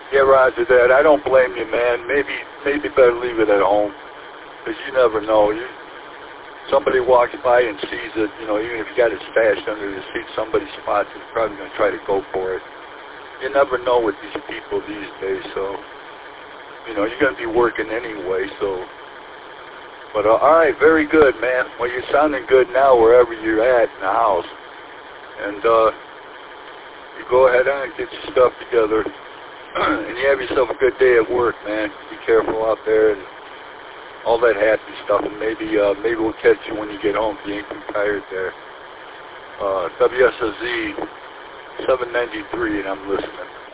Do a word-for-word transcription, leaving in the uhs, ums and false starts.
Yeah, roger that. I don't blame you, man. Maybe, maybe better leave it at home, because you never know. You, somebody walks by and sees it, you know, even if you got it stashed under the seat, somebody spots it, probably going to try to go for it. You never know with these people these days, so, you know, you're going to be working anyway, so. But, uh, all right, very good, man. Well, you're sounding good now wherever you're at in the house. And uh, you go ahead on and get your stuff together. And you have yourself a good day at work, man. Be careful out there and all that happy stuff. And maybe uh, maybe we'll catch you when you get home if you ain't too tired there. Uh, W S O Z seven ninety-three, and I'm listening.